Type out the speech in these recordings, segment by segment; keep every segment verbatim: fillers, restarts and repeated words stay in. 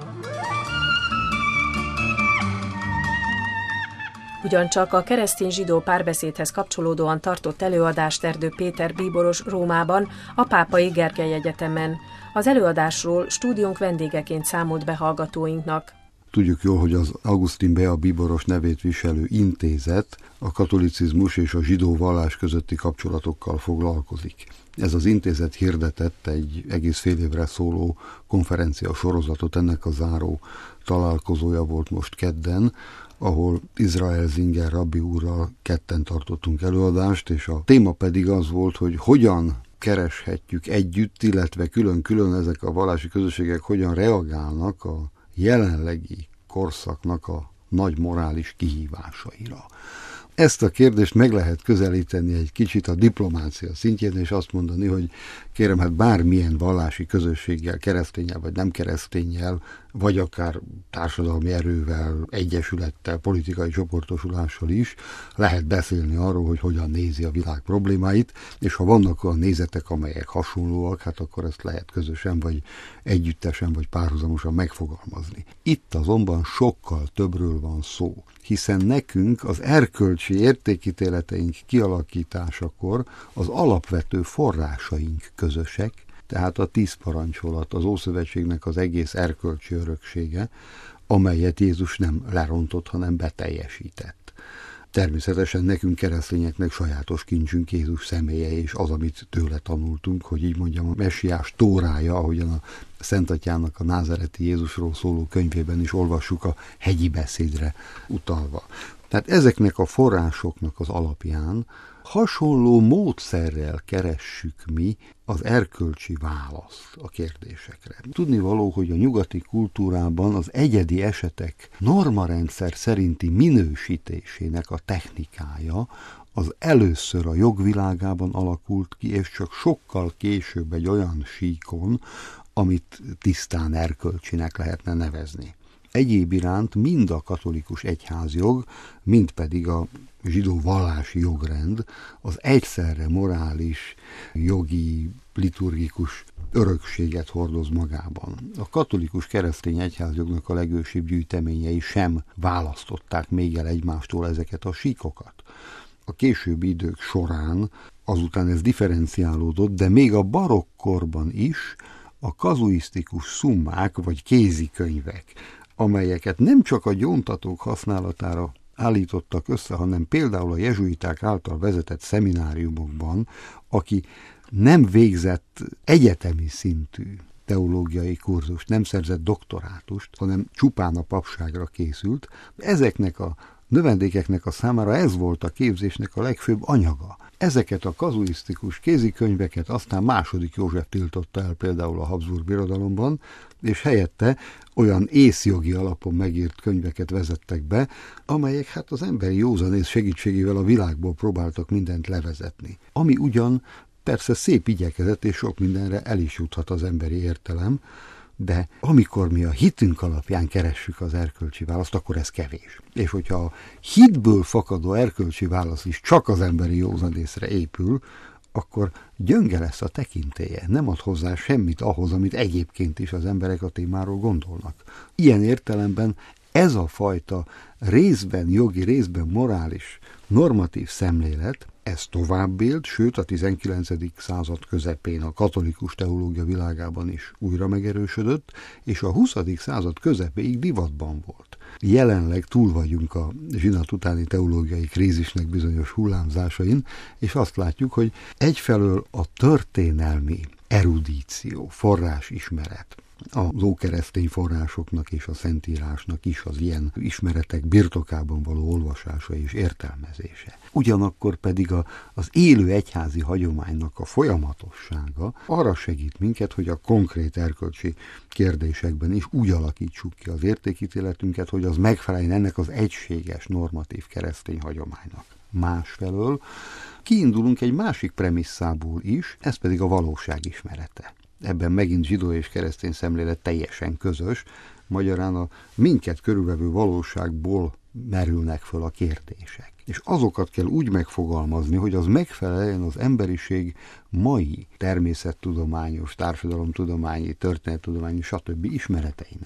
Ugyancsak a keresztény-zsidó párbeszédhez kapcsolódóan tartott előadást Erdő Péter bíboros Rómában, a Pápai Gergely Egyetemen. Az előadásról stúdiónk vendégeként számolt be hallgatóinknak. Tudjuk jól, hogy az Augustin Bea bíboros nevét viselő intézet a katolicizmus és a zsidó vallás közötti kapcsolatokkal foglalkozik. Ez az intézet hirdetett egy egész fél évre szóló konferencia sorozatot, ennek a záró találkozója volt most kedden, ahol Izrael Zinger rabbi úrral ketten tartottunk előadást, és a téma pedig az volt, hogy hogyan kereshetjük együtt, illetve külön-külön ezek a vallási közösségek hogyan reagálnak a jelenlegi korszaknak a nagy morális kihívásaira. Ezt a kérdést meg lehet közelíteni egy kicsit a diplomácia szintjén, és azt mondani, hogy kérem, hát bármilyen vallási közösséggel, kereszténnyel vagy nem kereszténnyel, vagy akár társadalmi erővel, egyesülettel, politikai csoportosulással is lehet beszélni arról, hogy hogyan nézi a világ problémáit, és ha vannak olyan nézetek, amelyek hasonlóak, hát akkor ezt lehet közösen, vagy együttesen, vagy párhuzamosan megfogalmazni. Itt azonban sokkal többről van szó, hiszen nekünk az erkölcsi értékítéleteink kialakításakor az alapvető forrásaink közösek, tehát a tíz parancsolat, az Ószövetségnek az egész erkölcsi öröksége, amelyet Jézus nem lerontott, hanem beteljesített. Természetesen nekünk keresztényeknek sajátos kincsünk Jézus személye, és az, amit tőle tanultunk, hogy így mondjam, a messiás tórája, ahogyan a Szentatyának a názáreti Jézusról szóló könyvében is olvassuk a hegyi beszédre utalva. Tehát ezeknek a forrásoknak az alapján hasonló módszerrel keressük mi az erkölcsi választ a kérdésekre. Tudnivaló, hogy a nyugati kultúrában az egyedi esetek normarendszer szerinti minősítésének a technikája az először a jogvilágában alakult ki, és csak sokkal később egy olyan síkon, amit tisztán erkölcsinek lehetne nevezni. Egyéb iránt mind a katolikus egyházjog, mind pedig a zsidó vallási jogrend az egyszerre morális, jogi, liturgikus örökséget hordoz magában. A katolikus keresztény egyházjognak a legősibb gyűjteményei sem választották még el egymástól ezeket a síkokat. A későbbi idők során azután ez differenciálódott, de még a barokkorban is a kazuisztikus szummák vagy kézikönyvek, amelyeket nem csak a gyóntatók használatára állítottak össze, hanem például a jezsuiták által vezetett szemináriumokban, aki nem végzett egyetemi szintű teológiai kurzust, nem szerzett doktorátust, hanem csupán a papságra készült. Ezeknek a növendékeknek a számára ez volt a képzésnek a legfőbb anyaga. Ezeket a kazuisztikus kézikönyveket aztán második József tiltotta el például a Habsburg Birodalomban, és helyette olyan észjogi alapon megírt könyveket vezettek be, amelyek hát az emberi józanész segítségével a világból próbáltak mindent levezetni. Ami ugyan persze szép igyekezet, és sok mindenre el is juthat az emberi értelem, de amikor mi a hitünk alapján keressük az erkölcsi választ, akkor ez kevés. És hogyha a hitből fakadó erkölcsi válasz is csak az emberi józanészre épül, akkor gyönge lesz a tekintélye, nem ad hozzá semmit ahhoz, amit egyébként is az emberek a témáról gondolnak. Ilyen értelemben ez a fajta részben jogi, részben morális, normatív szemlélet, ez tovább élt, sőt a tizenkilencedik század közepén a katolikus teológia világában is újra megerősödött, és a huszadik század közepéig divatban volt. Jelenleg túl vagyunk a zsinat utáni teológiai krízisnek bizonyos hullámzásain, és azt látjuk, hogy egyfelől a történelmi erudíció, forrásismeret, az ókeresztény forrásoknak és a Szentírásnak is az ilyen ismeretek birtokában való olvasása és értelmezése. Ugyanakkor pedig a, az élő egyházi hagyománynak a folyamatossága arra segít minket, hogy a konkrét erkölcsi kérdésekben is úgy alakítsuk ki az értékítéletünket, hogy az megfeleljen ennek az egységes normatív keresztény hagyománynak. Másfelől kiindulunk egy másik premisszából is, ez pedig a valóság ismerete. Ebben megint zsidó és keresztény szemlélet teljesen közös, magyarán a minket körülvevő valóságból merülnek föl a kérdések. És azokat kell úgy megfogalmazni, hogy az megfeleljen az emberiség mai természettudományos, társadalomtudományi, történettudományi, stb. Ismereteinek.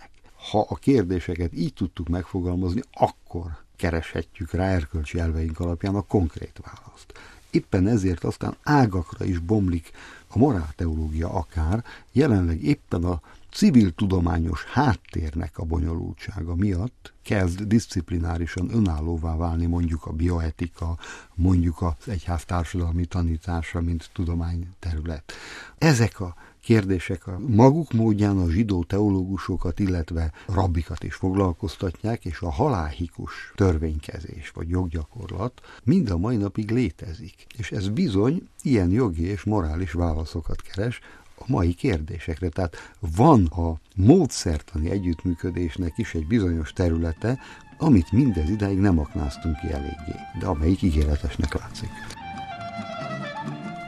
Ha a kérdéseket így tudtuk megfogalmazni, akkor kereshetjük rá erkölcsi elveink alapján a konkrét választ. Éppen ezért aztán ágakra is bomlik a morálteológia akár, jelenleg éppen a civil tudományos háttérnek a bonyolultsága miatt kezd diszciplinárisan önállóvá válni mondjuk a bioetika, mondjuk az egyház társadalmi tanítása, mint tudományterület. Ezek a kérdések a maguk módján a zsidó teológusokat, illetve rabbikat is foglalkoztatják, és a halálhikus törvénykezés vagy joggyakorlat mind a mai napig létezik. És ez bizony ilyen jogi és morális válaszokat keres a mai kérdésekre. Tehát van a módszertani együttműködésnek is egy bizonyos területe, amit mindez idáig nem aknáztunk ki eléggé, de amelyik ígéretesnek látszik.